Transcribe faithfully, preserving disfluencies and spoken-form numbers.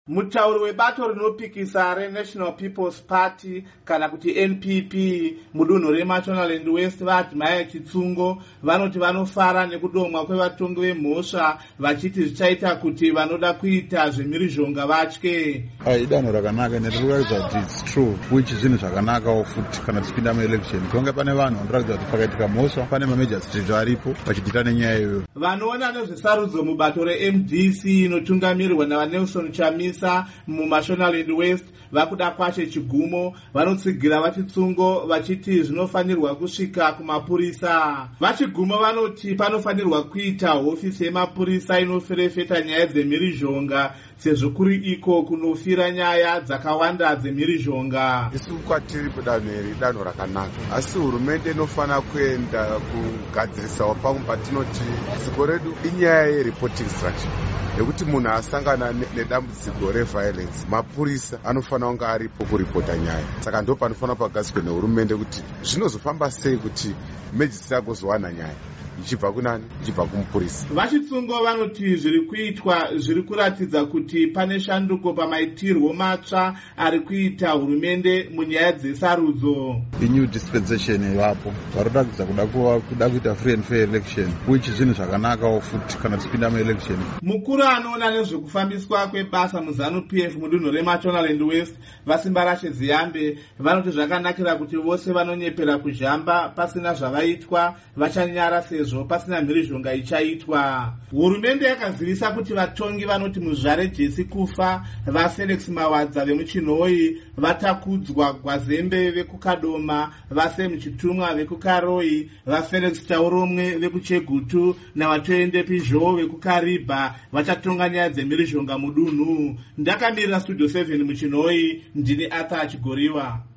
Mutauri webato rinopikisa reNational People's Party kana kuti N P P mudunhu reMashonaland West vaDimaya Chitsungo vanoti vanofara nekudomwa kwevatongi vemhosva vachiti zvichaita kuti vanoda kuita zvemhirizhonga vatye. Idanho rakanaka ndirikuratidza kuti it's true which zvinhu zvakanakawo futi kana tichipinda muelection kunge pane vanhu vanoratidza kuti pakaitika mhosva pane mamajor street varipo vachidhita nenyaya iyoyo. Vanoona nezvesarudzo mubato reM D C inotungamirirwa naVanelson Chamisa muMashonaland West vakuda kwashe chigumo vanotsigira vaChitsungo vachiti zvinofanirwa kusvika kumapurisa. VaChigumo vanoti panofanirwa kuita hofisi yemapurisa inoferefeta nyaya dzemhirizhonga sezvo kuri iko kunofira nyaya dzakawanda dzemhirizhonga. Isu kwatiri kudanho iri danho rakanaka, asi hurumende inofanira kuenda kugadzirisawo pamwe patinoti dziko redu inyaya yereporting structure yekuti munhu asangana nedambudziko reviolence mapurisa anofanira kunge aripo kuripota nyaya. Saka ndo panofanira pagadzirwe nehurumende kuti zvinozofamba sei kuti mejisi agozowana nyaya ichibva kunani ichibva kumupurisa. VaChitsungo vanoti zviri kuitwa zviri kuratidza kuti pane shanduko pamaitirwo matsva ari kuita hurumende munyaya dzesarudzo. New dispensation ivapo varoratidza kuda kuda kuita free and fair election which zvinhu zvakanakawo futi kana tichipinda muelection. Mukuru anoona nezvekufambiswa kwebasa muZanu P F mudunhu reMashonaland West Vasimbarashe Ziyambe vanoti zvakanakira kuti vose vanonyepera kuzhamba pasina zvavaitwa vachanyara sezvo pasina mhirizhonga ichaitwa. Hurumende yakazivisa kuti vatongi vanoti muzvare Jesse kufa vaFelix Mawadza vemuChinhoyi vatakudzwa Gwazembe vekukadoma vaSam Chitumwa vekukaroi vaFelix Chauromwe vekuChegutu navaToende Pizho vekuKariba vachatonga nyaya dzemhirizhonga mudunhu. Ndakamirira Studio seven muChinhoyi ndini Arthur Chigoriwa.